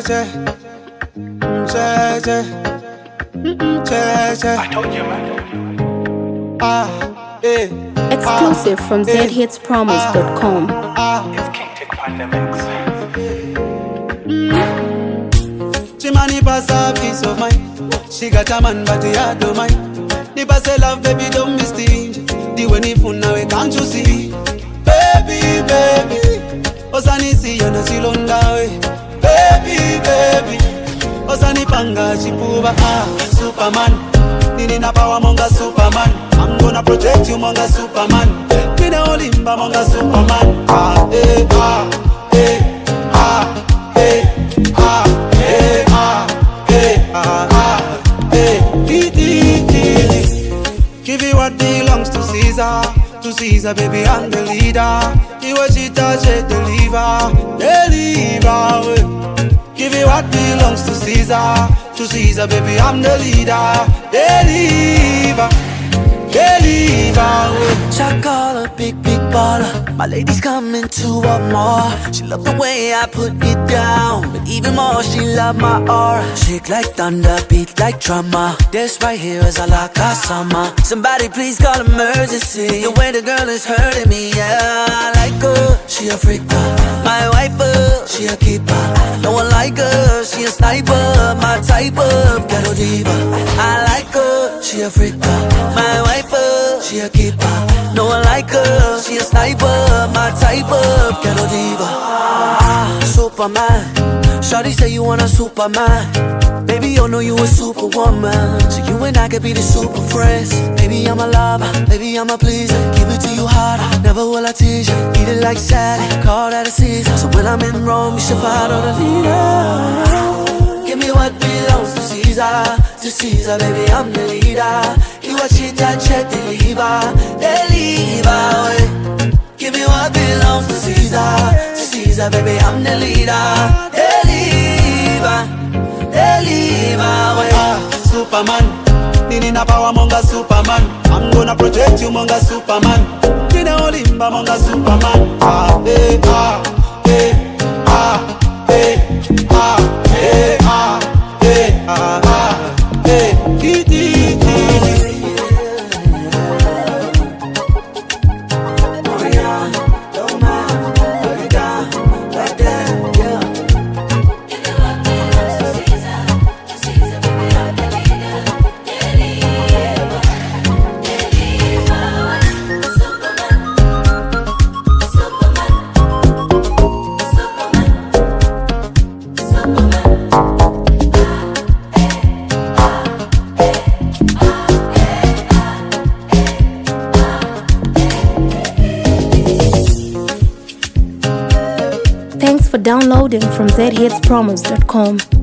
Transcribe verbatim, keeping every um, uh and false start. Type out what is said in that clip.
I told you, man. Ah, eh. Exclusive from z hits promise dot com. It's King Tech Pandemics. She money pass a peace of mind. She got a man but he had no mind. The pass a love, baby, don't be stingy. The way ni fun now, can't you see? Baby, baby, Osani si yana silonga we. Baby, baby, Osani panga chipuba. Ah, Superman, nini na power monga Superman. I'm gonna protect you monga Superman. Me na olimba monga Superman. Ah, eh, ah, eh, ah, eh, ah, eh, ah, eh, ah, ah, eh. Dee, dee, dee. Give you what belongs to Caesar. To Caesar, baby, I'm the leader. He was she touch it, deliver, deliver. Give you what belongs to Caesar. To Caesar, baby, I'm the leader. Deliver, deliver. I call her big, big baller. My lady's coming to want more. She love the way I put it down, but even more, she love my aura. Shake like thunder, beat like drama. This right here is a la summer. Somebody please call emergency. The way the girl is hurting me, yeah. I like her, she a freaker. My wife, uh, she a keeper. No one like her, she a sniper. My type of ghetto diva. I like her, she a freaker. My wife, uh, she a keeper. No one like her, she a sniper. My type of ghetto diva. Ah, Superman, shawty say you want a Superman. Baby, you know you a superwoman. So you and I could be the super friends. Baby, I'm a lover, baby, I'm a pleaser. Give it to you harder, never will I tease you. Eat it like salad, call that a season. So when I'm in Rome, you should follow the leader. Give me what belongs to Caesar. To Caesar, baby, I'm the leader. You watch it, touch it, deliver, deliver. Give me what belongs to Caesar. To Caesar, baby, I'm the leader. Deliver, deliver. Ah, Superman, nini na power monga Superman. I'm gonna protect you monga Superman. Nina olimba monga Superman. Ah, eh, ah, eh, ah, eh, ah, eh, ah, eh, ah, ah, eh. Dee, dee, dee. Thanks for downloading from z hits promise dot com.